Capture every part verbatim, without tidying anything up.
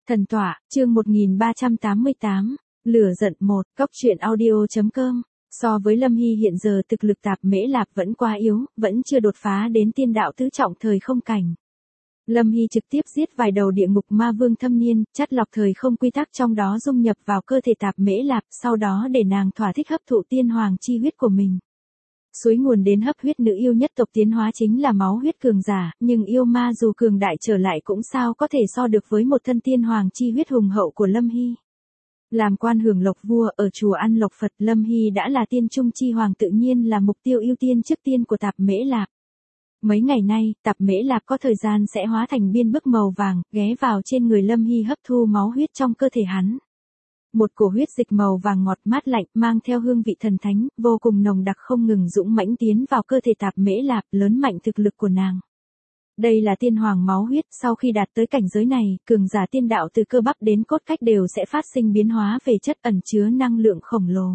Thần tọa, chương một nghìn ba trăm tám mươi tám, lửa giận một, góc truyện audio.com. So với Lâm Hy hiện giờ thực lực Tạp Mễ Lạp vẫn quá yếu, vẫn chưa đột phá đến tiên đạo tứ trọng thời không cảnh. Lâm Hy trực tiếp giết vài đầu địa ngục ma vương thâm niên, chắt lọc thời không quy tắc trong đó dung nhập vào cơ thể Tạp Mễ Lạp, sau đó để nàng thỏa thích hấp thụ tiên hoàng chi huyết của mình. Suối nguồn đến hấp huyết nữ yêu nhất tộc tiến hóa chính là máu huyết cường giả, nhưng yêu ma dù cường đại trở lại cũng sao có thể so được với một thân tiên hoàng chi huyết hùng hậu của Lâm Hy. Làm quan hưởng lộc vua ở chùa ăn lộc Phật, Lâm Hy đã là tiên trung chi hoàng, tự nhiên là mục tiêu ưu tiên trước tiên của Tạp Mễ Lạp. Mấy ngày nay, Tạp Mễ Lạp có thời gian sẽ hóa thành biên bức màu vàng, ghé vào trên người Lâm Hy hấp thu máu huyết trong cơ thể hắn. Một cổ huyết dịch màu vàng ngọt mát lạnh, mang theo hương vị thần thánh, vô cùng nồng đặc không ngừng dũng mãnh tiến vào cơ thể Tạp Mễ Lạp, lớn mạnh thực lực của nàng. Đây là tiên hoàng máu huyết, sau khi đạt tới cảnh giới này, cường giả tiên đạo từ cơ bắp đến cốt cách đều sẽ phát sinh biến hóa về chất ẩn chứa năng lượng khổng lồ.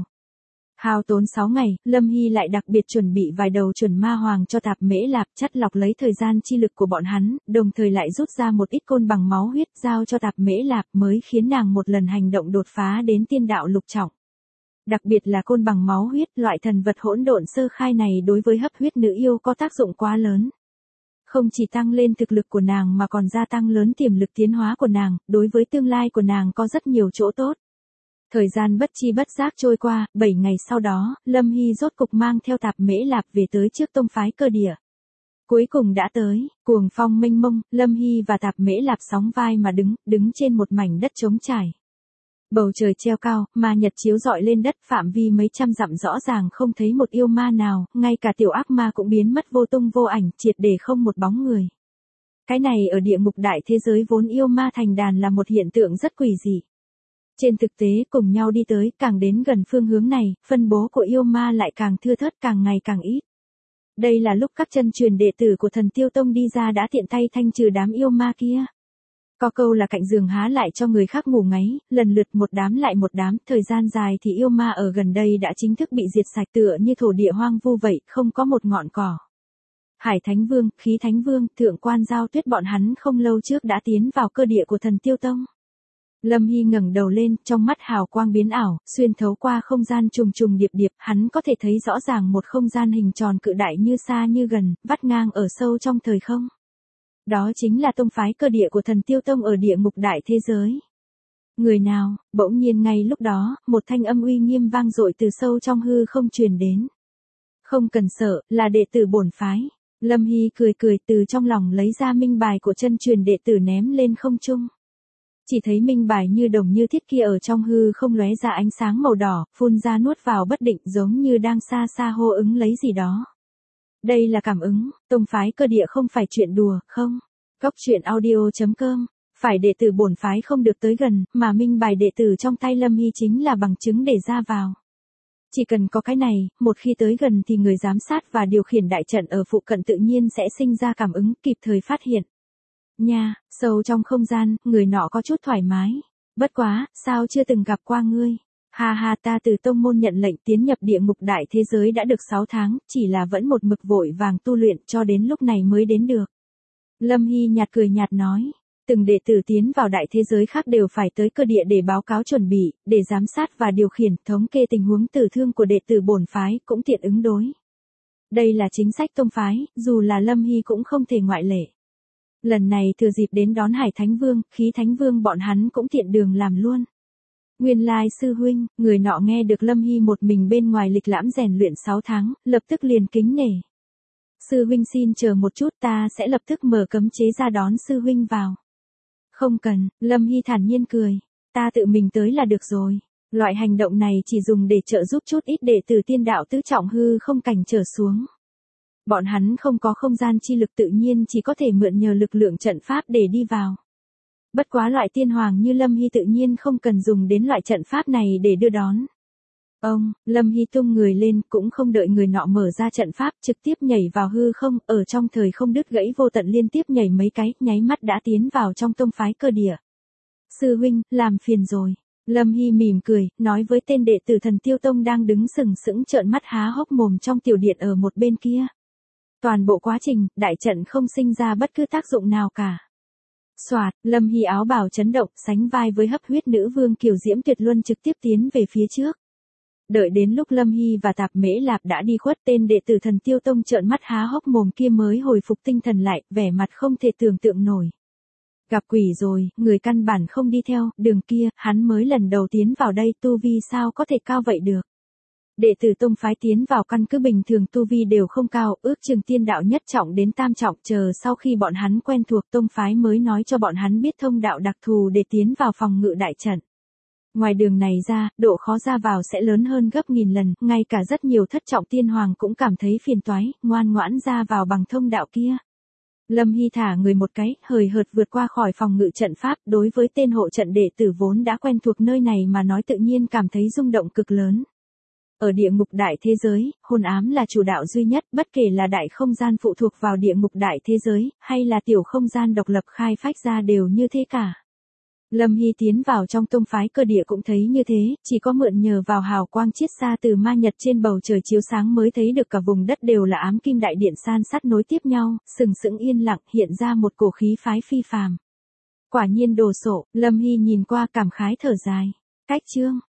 Hao tốn sáu ngày, Lâm Hy lại đặc biệt chuẩn bị vài đầu chuẩn ma hoàng cho Tạp Mễ Lạp, chắt lọc lấy thời gian chi lực của bọn hắn, đồng thời lại rút ra một ít côn bằng máu huyết giao cho Tạp Mễ Lạp, mới khiến nàng một lần hành động đột phá đến tiên đạo lục trọng. Đặc biệt là côn bằng máu huyết, loại thần vật hỗn độn sơ khai này đối với hấp huyết nữ yêu có tác dụng quá lớn. Không chỉ tăng lên thực lực của nàng mà còn gia tăng lớn tiềm lực tiến hóa của nàng, đối với tương lai của nàng có rất nhiều chỗ tốt. Thời gian bất chi bất giác trôi qua, bảy ngày sau đó, Lâm Hy rốt cục mang theo Tạp Mễ Lạp về tới trước tông phái Cơ Địa. Cuối cùng đã tới, cuồng phong mênh mông, Lâm Hy và Tạp Mễ Lạp sóng vai mà đứng, đứng trên một mảnh đất trống trải. Bầu trời treo cao, ma nhật chiếu rọi lên đất, phạm vi mấy trăm dặm rõ ràng không thấy một yêu ma nào, ngay cả tiểu ác ma cũng biến mất vô tung vô ảnh, triệt để không một bóng người. Cái này ở địa ngục đại thế giới vốn yêu ma thành đàn là một hiện tượng rất quỷ dị. Trên thực tế cùng nhau đi tới, càng đến gần phương hướng này, phân bố của yêu ma lại càng thưa thớt, càng ngày càng ít. Đây là lúc các chân truyền đệ tử của Thần Tiêu Tông đi ra đã tiện tay thanh trừ đám yêu ma kia. Có câu là cạnh giường há lại cho người khác ngủ ngáy, lần lượt một đám lại một đám, thời gian dài thì yêu ma ở gần đây đã chính thức bị diệt sạch, tựa như thổ địa hoang vu vậy, không có một ngọn cỏ. Hải Thánh Vương, Khí Thánh Vương, Thượng Quan Giao Tuyết bọn hắn không lâu trước đã tiến vào cơ địa của Thần Tiêu Tông. Lâm Hy ngẩng đầu lên, trong mắt hào quang biến ảo, xuyên thấu qua không gian trùng trùng điệp điệp, hắn có thể thấy rõ ràng một không gian hình tròn cự đại như xa như gần, vắt ngang ở sâu trong thời không. Đó chính là tông phái Cơ Địa của Thần Tiêu Tông ở địa ngục đại thế giới. Người nào? Bỗng nhiên ngay lúc đó, một thanh âm uy nghiêm vang dội từ sâu trong hư không truyền đến. Không cần sợ, là đệ tử bổn phái. Lâm Hy cười cười từ trong lòng lấy ra minh bài của chân truyền đệ tử ném lên không trung. Chỉ thấy minh bài như đồng như thiết kia ở trong hư không lóe ra ánh sáng màu đỏ, phun ra nuốt vào bất định, giống như đang xa xa hô ứng lấy gì đó. Đây là cảm ứng, tông phái Cơ Địa không phải chuyện đùa, không? Góc truyện audio.com, phải đệ tử bổn phái không được tới gần, mà minh bài đệ tử trong tay Lâm Hy chính là bằng chứng để ra vào. Chỉ cần có cái này, một khi tới gần thì người giám sát và điều khiển đại trận ở phụ cận tự nhiên sẽ sinh ra cảm ứng, kịp thời phát hiện. Nha, sâu trong không gian, người nọ có chút thoải mái. Bất quá, sao chưa từng gặp qua ngươi? Ha ha, ta từ tông môn nhận lệnh tiến nhập địa ngục đại thế giới đã được sáu tháng, chỉ là vẫn một mực vội vàng tu luyện cho đến lúc này mới đến được. Lâm Hy nhạt cười nhạt nói, từng đệ tử tiến vào đại thế giới khác đều phải tới Cơ Địa để báo cáo chuẩn bị, để giám sát và điều khiển, thống kê tình huống tử thương của đệ tử bổn phái, cũng tiện ứng đối. Đây là chính sách tông phái, dù là Lâm Hy cũng không thể ngoại lệ. Lần này thừa dịp đến đón Hải Thánh Vương, Khí Thánh Vương bọn hắn cũng tiện đường làm luôn. Nguyên lai sư huynh, người nọ nghe được Lâm Hy một mình bên ngoài lịch lãm rèn luyện sáu tháng, lập tức liền kính nể. Sư huynh xin chờ một chút, ta sẽ lập tức mở cấm chế ra đón sư huynh vào. Không cần, Lâm Hy thản nhiên cười, ta tự mình tới là được rồi. Loại hành động này chỉ dùng để trợ giúp chút ít đệ tử tiên đạo tứ trọng hư không cảnh trở xuống. Bọn hắn không có không gian chi lực, tự nhiên chỉ có thể mượn nhờ lực lượng trận pháp để đi vào. Bất quá loại tiên hoàng như Lâm Hy tự nhiên không cần dùng đến loại trận pháp này để đưa đón. Ông, Lâm Hy tung người lên, cũng không đợi người nọ mở ra trận pháp, trực tiếp nhảy vào hư không, ở trong thời không đứt gãy vô tận liên tiếp nhảy mấy cái, nháy mắt đã tiến vào trong tông phái Cơ Địa. Sư huynh, làm phiền rồi. Lâm Hy mỉm cười, nói với tên đệ tử Thần Tiêu Tông đang đứng sừng sững trợn mắt há hốc mồm trong tiểu điện ở một bên kia. Toàn bộ quá trình, đại trận không sinh ra bất cứ tác dụng nào cả. Soạt, Lâm Hy áo bào chấn động, sánh vai với hấp huyết nữ vương kiều diễm tuyệt luân trực tiếp tiến về phía trước. Đợi đến lúc Lâm Hy và Tạp Mễ Lạp đã đi khuất, tên đệ tử Thần Tiêu Tông trợn mắt há hốc mồm kia mới hồi phục tinh thần lại, vẻ mặt không thể tưởng tượng nổi. Gặp quỷ rồi, người căn bản không đi theo, đường kia, hắn mới lần đầu tiến vào đây, tu vi sao có thể cao vậy được. Đệ tử tông phái tiến vào căn cứ bình thường tu vi đều không cao, ước chừng tiên đạo nhất trọng đến tam trọng, chờ sau khi bọn hắn quen thuộc tông phái mới nói cho bọn hắn biết thông đạo đặc thù để tiến vào phòng ngự đại trận. Ngoài đường này ra, độ khó ra vào sẽ lớn hơn gấp nghìn lần, ngay cả rất nhiều thất trọng tiên hoàng cũng cảm thấy phiền toái, ngoan ngoãn ra vào bằng thông đạo kia. Lâm Hy thả người một cái, hời hợt vượt qua khỏi phòng ngự trận pháp, đối với tên hộ trận đệ tử vốn đã quen thuộc nơi này mà nói tự nhiên cảm thấy rung động cực lớn. Ở địa ngục đại thế giới, hồn ám là chủ đạo duy nhất, bất kể là đại không gian phụ thuộc vào địa ngục đại thế giới, hay là tiểu không gian độc lập khai phách ra đều như thế cả. Lâm Hy tiến vào trong tông phái cơ địa cũng thấy như thế, chỉ có mượn nhờ vào hào quang chiết xa từ ma nhật trên bầu trời chiếu sáng mới thấy được cả vùng đất đều là ám kim đại điện san sắt nối tiếp nhau, sừng sững yên lặng hiện ra một cổ khí phái phi phàm. Quả nhiên đồ sộ, Lâm Hy nhìn qua cảm khái thở dài. Cách chương